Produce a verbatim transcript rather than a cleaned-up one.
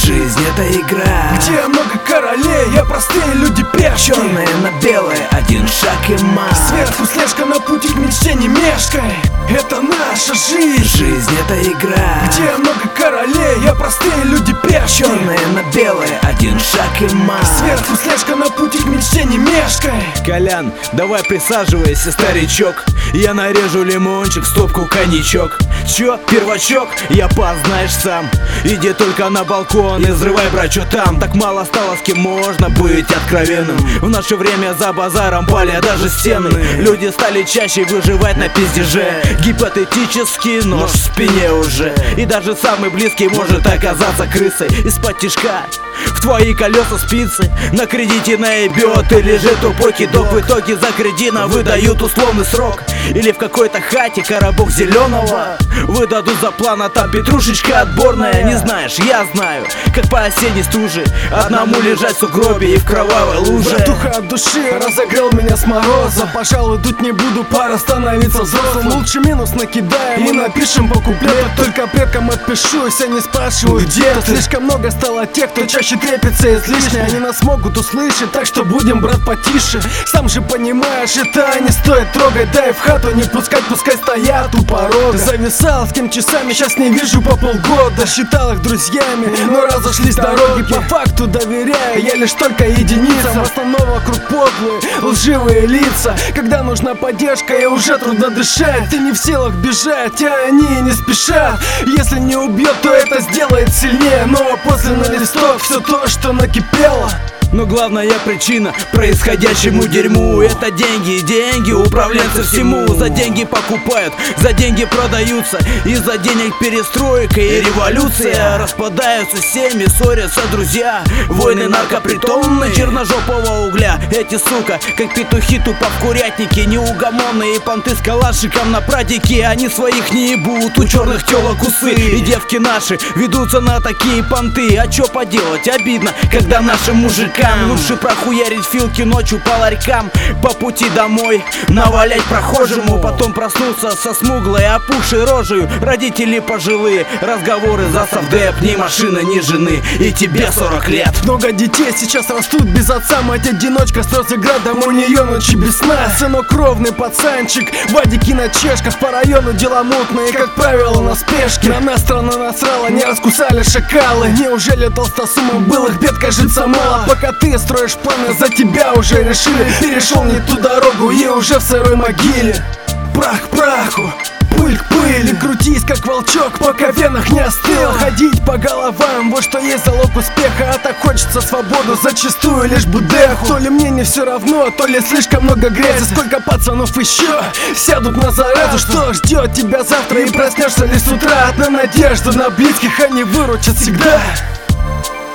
Жизнь — это игра, где много королей, а простые люди пешки. черное на белое, один шаг и мат. Сверху слежка, на пути к мечте не мешкай. Это наша жизнь. Жизнь — это игра, где много королей, а простые люди пешки. черное на белое, один шаг и мат. Сверху слежка, на пути к мечте не мешкай. Колян, давай присаживайся, старичок. Я нарежу лимончик, стопку коньячок. Чё, первачок? Я пас, знаешь сам. Иди только на балкон и взрывай, брат, чё там. Так мало стало, с кем можно быть откровенным. В наше время за базаром пали даже стены. Люди стали чаще выживать на пиздеже. Гипотетический нож в спине уже. И даже самый близкий может оказаться крысой. Из-под тишка в твои колеса спицы. На кредите наебет и лежит тупой кидок. В итоге за кредина выдают условный срок. Или в какой-то хате коробок зеленого выдадут за план, а там петрушечка отборная. Не знаешь, я знаю, как по осенней стуже одному лежать в сугробе и в кровавой луже. Братуха от души разогрел меня с мороза. Пожалуй, дуть не буду, пора становиться взрослым. Лучше минус накидаем и напишем по куплету. Только предкам отпишусь, они спрашивают, где ты. Слишком много стало тех, кто чаще трепится излишне. Они нас могут услышать, так что будем, брат, потише. Сам же понимаешь, это не стоит трогать. Дай в хату не пускать, пускай стоят у порога. Зависал с кем часами, сейчас не вижу по полгода. Считал их друзьями, но разошлись дороги. По факту доверяю я лишь только единицам. В основном вокруг подлые, лживые лица. Когда нужна поддержка, и уже трудно дышать. Ты не в силах бежать, а они не спешат. Если не убьет, то это сделает сильнее. Но после на листок все то, что накипело. Но главная причина происходящему дерьму — это деньги, деньги, управленцы всему. За деньги покупают, за деньги продаются. Из-за денег перестройка и революция. Распадаются семьи, ссорятся друзья. Войны наркопритонны, черножопого угля. Эти, сука, как петухи тупо в курятнике. Неугомонные понты с калашиком на прадике. Они своих не ебут, у черных телок усы. И девки наши ведутся на такие понты. А чё поделать, обидно, когда нашим мужикам лучше прохуярить филки ночью по ларькам. По пути домой навалять прохожему. Потом проснуться со смуглой опухшей рожей. Родители пожилые, разговоры за совдеп. Ни машины, ни жены, и тебе сорок лет. Много детей сейчас растут без отца. Мать одиночка, слезы градом, у нее ночи без сна. Сынок ровный пацанчик, Вадики на чешках. По району дела мутные, как правило, на спешке. На нас страна насрала, не раскусали шакалы. Неужели толстосумам былых бед кажется мало? Пока ты строишь планы, за тебя уже решили. Перешел не ту дорогу и уже в сырой могиле. Прах к праху, пыль к пыли. Крутись как волчок, пока в венах не остыл. Ходить по головам, вот что есть залог успеха. А так хочется свободу, зачастую лишь будеху. То ли мне не все равно, то ли слишком много грязи. Сколько пацанов еще сядут на заразу. Что ждет тебя завтра, и проснешься ли с утра? Одна надежда на близких, они выручат всегда.